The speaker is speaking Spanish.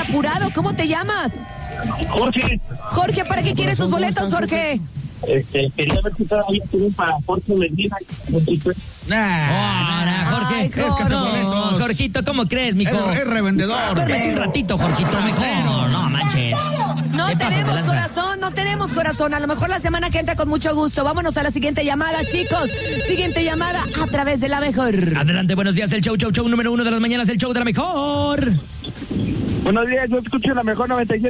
apurado. ¿Cómo te llamas? Jorge. Jorge, ¿para qué quieres tus boletos, Jorge? Quería ver si todavía tienen para Jorge Medina. Jorge. Ay, Es que Jorge. Jorgito, ¿cómo crees, mijo? Es revendedor. Duérmete un ratito, Jorgito, mejor. No manches. No Te pasas de tenemos lanza. corazón, no tenemos corazón. A lo mejor la semana que entra con mucho gusto. Vámonos a la siguiente llamada, chicos. Siguiente llamada a través de la mejor. Adelante, buenos días, el show número 1 de las mañanas, el show de la mejor. Buenos días, yo escucho la mejor 97.7.